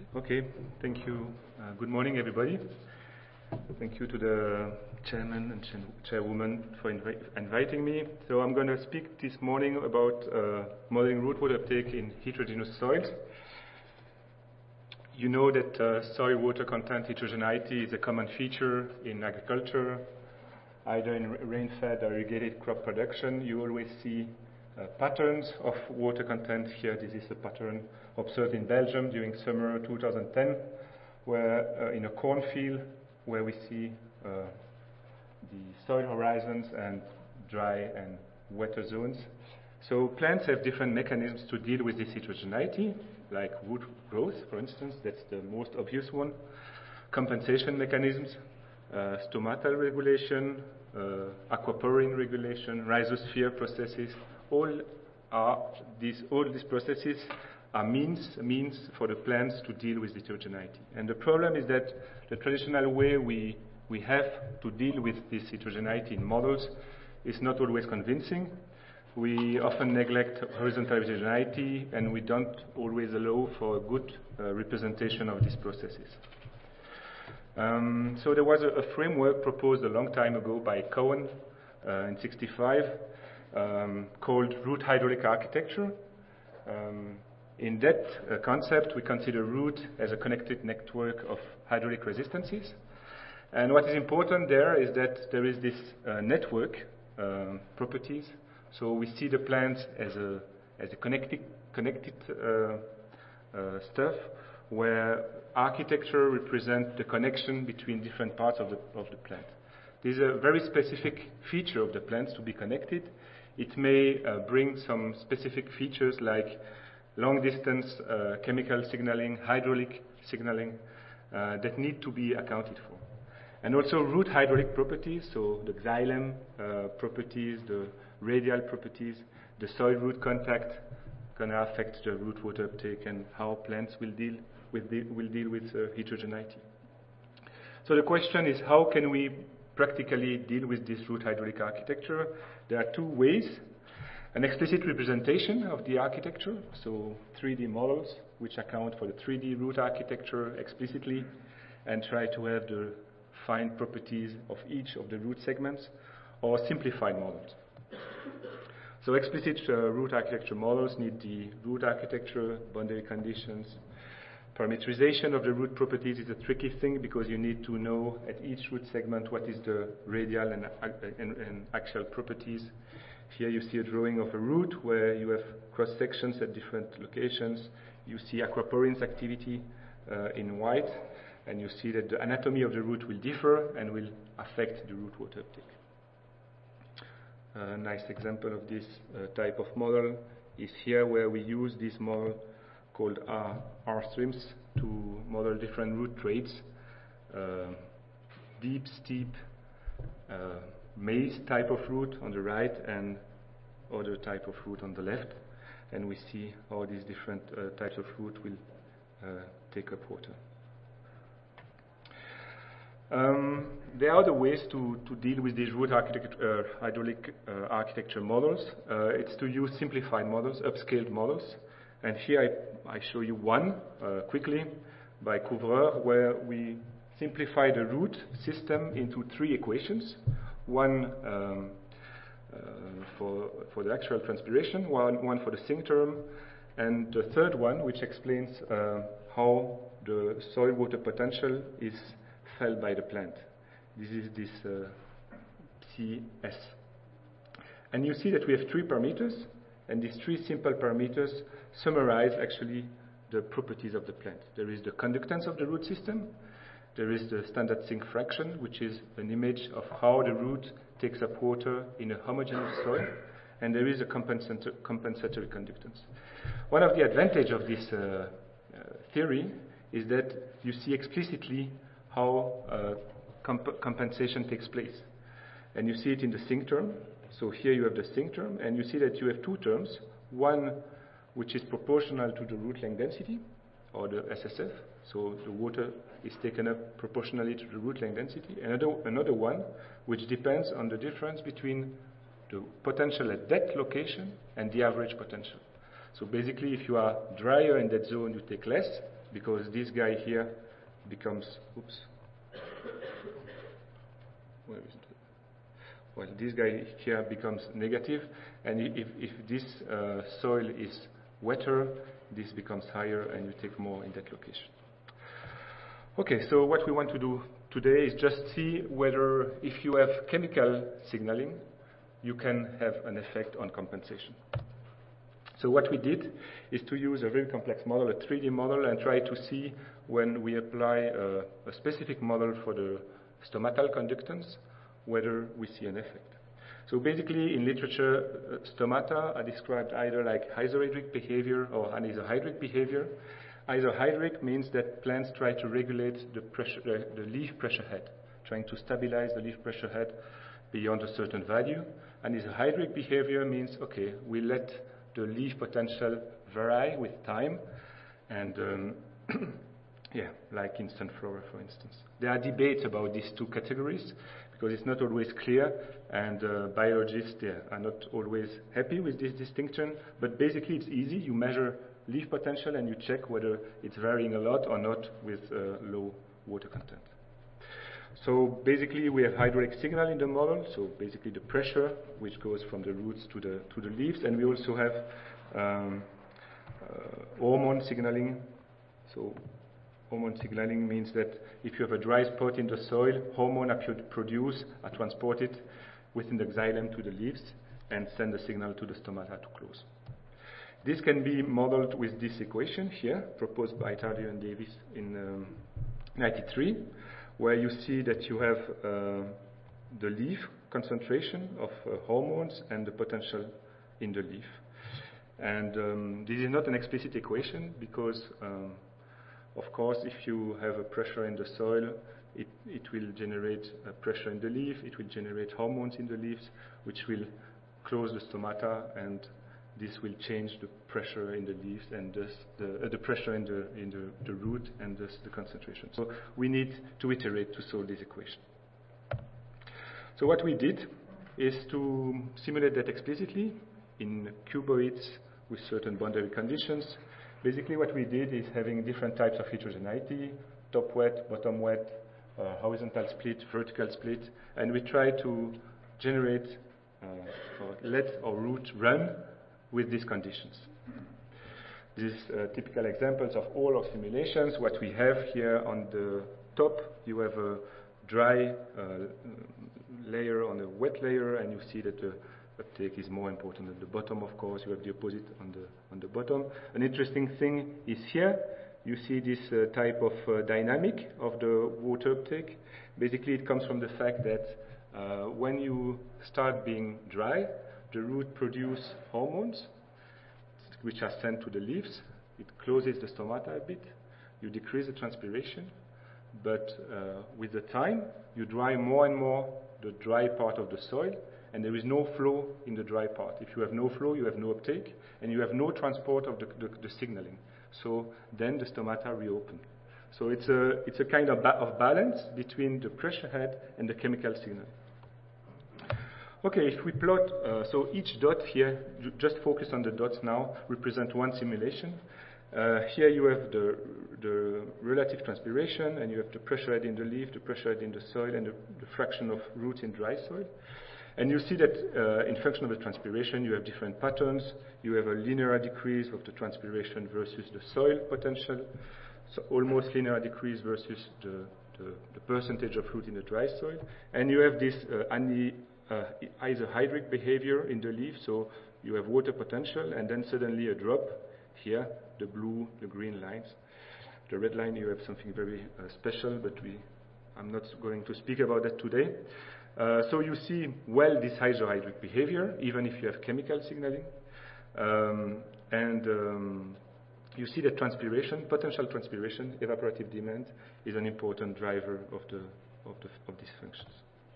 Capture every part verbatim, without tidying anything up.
Okay, thank you. Uh, good morning, everybody. Thank you to the chairman and chairwoman for invi inviting me. So I'm going to speak this morning about uh, modeling root water uptake in heterogeneous soils. You know that uh, soil water content heterogeneity is a common feature in agriculture, either in rain-fed or irrigated crop production. You always see uh, patterns of water content. Here, this is a pattern observed in Belgium during summer two thousand ten, where uh, in a cornfield, where we see uh, the soil horizons and dry and wetter zones. So plants have different mechanisms to deal with this heterogeneity, like root growth, for instance. That's the most obvious one. Compensation mechanisms, uh, stomatal regulation, uh, aquaporin regulation, rhizosphere processes. All are these all these processes are means means for the plants to deal with heterogeneity. And the problem is that the traditional way we we have to deal with this heterogeneity in models is not always convincing. We often neglect horizontal heterogeneity, and we don't always allow for a good uh, representation of these processes. Um, so there was a, a framework proposed a long time ago by Cohen uh, in sixty-five um, called root hydraulic architecture. Um, in that uh, concept, we consider root as a connected network of hydraulic resistances. And what is important there is that there is this uh, network um, properties. So we see the plants as a as a connected connected uh, uh, stuff, where architecture represents the connection between different parts of the of the plant. This is a very specific feature of the plants to be connected. It may uh, bring some specific features like long distance uh, chemical signaling, hydraulic signaling uh, that need to be accounted for. And also root hydraulic properties, so the xylem uh, properties, the radial properties, the soil root contact can affect the root water uptake and how plants will deal with the, will deal with uh, heterogeneity. So the question is, how can we practically deal with this root hydraulic architecture? There are two ways. An explicit representation of the architecture, so three D models which account for the three D root architecture explicitly and try to have the fine properties of each of the root segments, or simplified models. So explicit uh, root architecture models need the root architecture, boundary conditions. Parameterization of the root properties is a tricky thing because you need to know at each root segment what is the radial and, uh, and, and axial properties. Here you see a drawing of a root where you have cross-sections at different locations. You see aquaporins activity uh, in white, and you see that the anatomy of the root will differ and will affect the root water uptake. A nice example of this uh, type of model is here, where we use this model called R, R-streams to model different root traits, uh, deep, steep, uh, maize type of root on the right and other type of root on the left. And we see how these different uh, types of root will uh, take up water. Um, there are other ways to, to deal with these root architect, uh, hydraulic uh, architecture models. Uh, it's to use simplified models, upscaled models. And here I, I show you one uh, quickly by Couvreur, where we simplify the root system into three equations. One um, uh, for, for the actual transpiration, one, one for the sink term, and the third one which explains uh, how the soil water potential is felt by the plant. This is this uh, C S. And you see that we have three parameters, and these three simple parameters summarize actually the properties of the plant. There is the conductance of the root system, there is the standard sink fraction, which is an image of how the root takes up water in a homogeneous soil, and there is a compensatory, compensatory conductance. One of the advantages of this uh, uh, theory is that you see explicitly how uh, comp compensation takes place. And you see it in the sink term. So here you have the sink term, and you see that you have two terms, one which is proportional to the root length density, or the S S F, so the water is taken up proportionally to the root length density. Another, another one which depends on the difference between the potential at that location and the average potential. So basically, if you are drier in that zone, you take less, because this guy here becomes, oops, where is it? Well, this guy here becomes negative, and if, if this uh, soil is wetter, this becomes higher, and you take more in that location. Okay, so what we want to do today is just see whether if you have chemical signaling, you can have an effect on compensation. So what we did is to use a very complex model, a three D model, and try to see when we apply a, a specific model for the stomatal conductance, whether we see an effect. So basically, in literature, uh, stomata are described either like isohydric behavior or anisohydric behavior. Isohydric means that plants try to regulate the, pressure, uh, the leaf pressure head, trying to stabilize the leaf pressure head beyond a certain value. Anisohydric behavior means, okay, we let the leaf potential vary with time, and um, yeah, like in sunflower, for instance. There are debates about these two categories because it's not always clear, and uh, biologists yeah, are not always happy with this distinction, but basically it's easy. You measure leaf potential and you check whether it's varying a lot or not with uh, low water content. So basically we have hydraulic signal in the model, so basically the pressure which goes from the roots to the, to the leaves, and we also have um, uh, hormone signaling. So hormone signaling means that if you have a dry spot in the soil, hormone are produced, are transported within the xylem to the leaves and send a signal to the stomata to close. This can be modeled with this equation here, proposed by Tardieu and Davis in um, ninety-three, where you see that you have uh, the leaf concentration of uh, hormones and the potential in the leaf. And um, this is not an explicit equation because, um, of course, if you have a pressure in the soil, it, it will generate a pressure in the leaf, it will generate hormones in the leaves, which will close the stomata, and this will change the pressure in the leaves and thus the, uh, the pressure in the in the, the root and thus the concentration. So we need to iterate to solve this equation. So what we did is to simulate that explicitly in cuboids with certain boundary conditions. Basically what we did is having different types of heterogeneity, top wet, bottom wet, uh, horizontal split, vertical split, and we try to generate uh, or let our root run with these conditions. These uh, typical examples of all our simulations. What we have here on the top, you have a dry uh, layer on a wet layer, and you see that the uptake is more important at the bottom. Of course, you have the opposite on the on the bottom. An interesting thing is here. You see this uh, type of uh, dynamic of the water uptake. Basically, it comes from the fact that uh, when you start being dry, the root produces hormones which are sent to the leaves. It closes the stomata a bit. You decrease the transpiration, but uh, with the time, you dry more and more the dry part of the soil, and there is no flow in the dry part. If you have no flow, you have no uptake, and you have no transport of the, the, the signaling. So then the stomata reopen. So it's a, it's a kind of, ba of balance between the pressure head and the chemical signal. Okay, if we plot, uh, so each dot here, just focus on the dots now, represent one simulation. Uh, here you have the, the relative transpiration, and you have the pressure head in the leaf, the pressure head in the soil, and the, the fraction of roots in dry soil. And you see that uh, in function of the transpiration, you have different patterns. You have a linear decrease of the transpiration versus the soil potential, so almost linear decrease versus the, the, the percentage of root in the dry soil. And you have this uh, ani Uh, isohydric behavior in the leaf, so you have water potential and then suddenly a drop here, the blue, the green lines. The red line, you have something very uh, special, but we, I'm not going to speak about that today. Uh, so you see well this isohydric behavior, even if you have chemical signaling. Um, and um, you see that transpiration, potential transpiration, evaporative demand, is an important driver of, the, of, the, of these functions.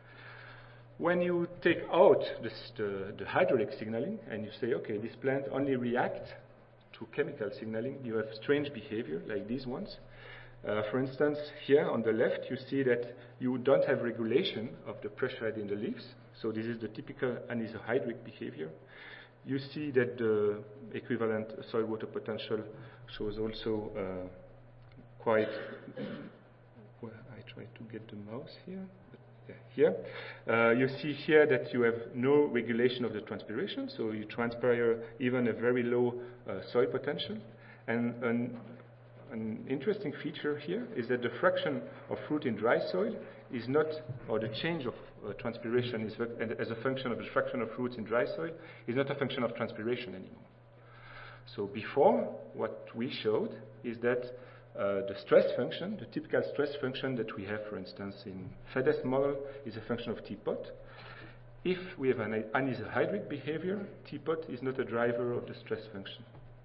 When you take out this, the, the hydraulic signaling and you say, okay, this plant only reacts to chemical signaling, you have strange behavior like these ones. Uh, for instance, here on the left, you see that you don't have regulation of the pressure head in the leaves. So this is the typical anisohydric behavior. You see that the equivalent soil water potential shows also uh, quite, well, I try to get the mouse here, but yeah, here. Uh, you see here that you have no regulation of the transpiration, so you transpire even a very low uh, soil potential. And an, an interesting feature here is that the fraction of fruit in dry soil is not, or the change of uh, transpiration is as a function of the fraction of fruits in dry soil is not a function of transpiration anymore. So before, what we showed is that uh, the stress function, the typical stress function that we have, for instance, in FEDES model, is a function of teapot. If we have an anisohydric behavior, teapot is not a driver of the stress function.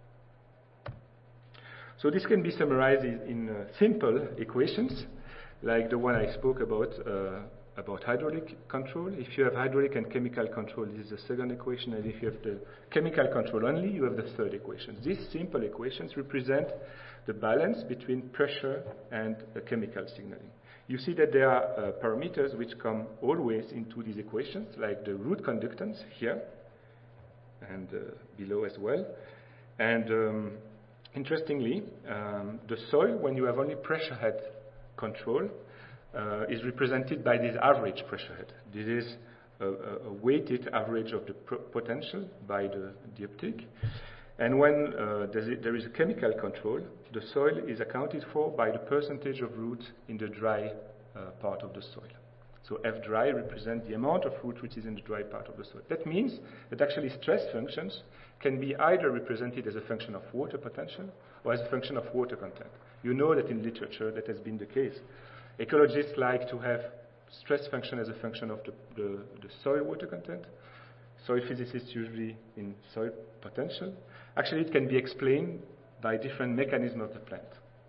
So this can be summarized in, in uh, simple equations, like the one I spoke about, uh, about hydraulic control. If you have hydraulic and chemical control, this is the second equation, and if you have the chemical control only, you have the third equation. These simple equations represent the balance between pressure and uh, chemical signaling. You see that there are uh, parameters which come always into these equations, like the root conductance here, and uh, below as well. And um, interestingly, um, the soil, when you have only pressure head control, uh, is represented by this average pressure head. This is a, a weighted average of the potential by the, the uptake. And when uh, there is a chemical control, the soil is accounted for by the percentage of roots in the dry uh, part of the soil. So F dry represents the amount of root which is in the dry part of the soil. That means that actually stress functions can be either represented as a function of water potential or as a function of water content. You know that in literature that has been the case. Ecologists like to have stress function as a function of the, the, the soil water content. Soil physicists usually in soil potential. Actually, it can be explained by different mechanisms of the plant.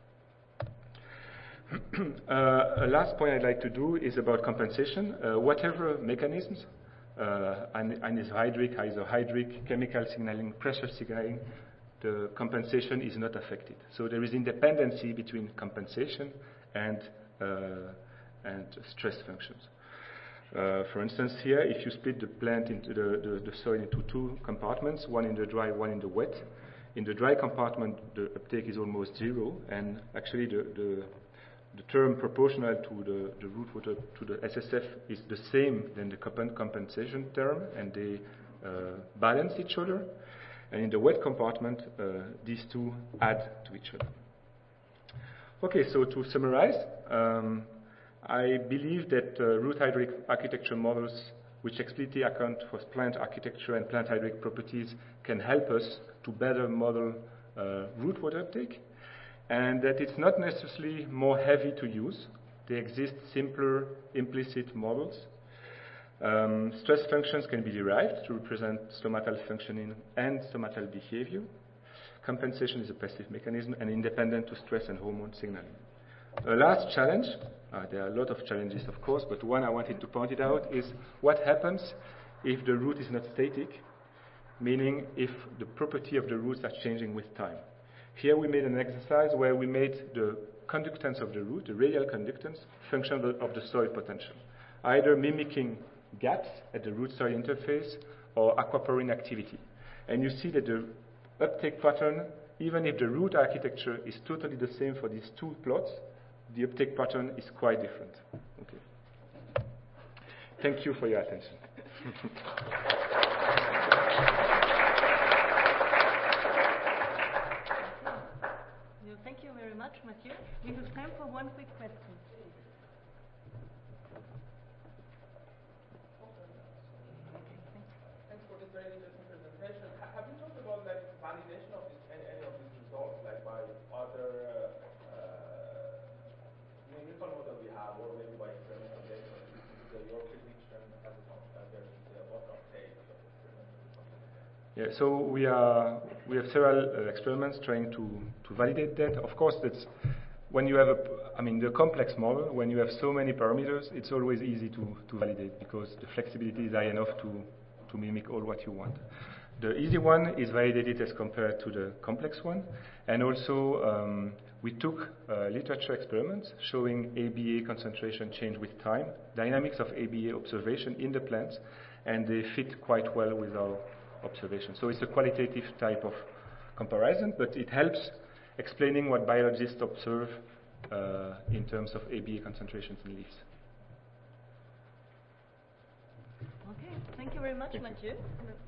uh, a last point I'd like to do is about compensation. Uh, whatever mechanisms, uh, anisohydric, isohydric, chemical signaling, pressure signaling, the compensation is not affected. So there is independency between compensation and, uh, and stress functions. Uh, for instance, here, if you split the plant into the, the, the soil into two compartments, one in the dry, one in the wet, in the dry compartment, the uptake is almost zero, and actually the, the, the term proportional to the, the root water to the S S F is the same than the compensation term, and they uh, balance each other. And in the wet compartment, uh, these two add to each other. Okay, so to summarize, um, I believe that uh, root hydric architecture models which explicitly account for plant architecture and plant hydric properties can help us to better model uh, root water uptake, and that it's not necessarily more heavy to use. There exist simpler implicit models. Um, stress functions can be derived to represent stomatal functioning and stomatal behavior. Compensation is a passive mechanism and independent to stress and hormone signaling. The last challenge, uh, there are a lot of challenges of course, but one I wanted to point it out is what happens if the root is not static, meaning if the property of the roots are changing with time. Here we made an exercise where we made the conductance of the root, the radial conductance, function of the soil potential, either mimicking gaps at the root-soil interface or aquaporine activity. And you see that the uptake pattern, even if the root architecture is totally the same for these two plots, the uptake pattern is quite different. Okay. Thank you for your attention. Thank you very much, Mathieu. We have time for one quick question. Thanks for this very interesting presentation. Have you talked about like validation of this, any, any of these results, like by other uh, numerical model we have, or maybe by experimental data? This is the York prediction as uh, there's uh, what uptake of experimental. Yeah, so we are we have several uh, experiments trying to to validate that. Of course, that's when you have a, I mean, the complex model. When you have so many parameters, it's always easy to to validate because the flexibility is high enough to to mimic all what you want. The easy one is validated as compared to the complex one, and also um, we took uh, literature experiments showing A B A concentration change with time, dynamics of A B A observation in the plants, and they fit quite well with our observation. So it's a qualitative type of comparison, but it helps explaining what biologists observe uh, in terms of A B A concentrations in leaves. Okay, thank you very much, Thank you. Mathieu.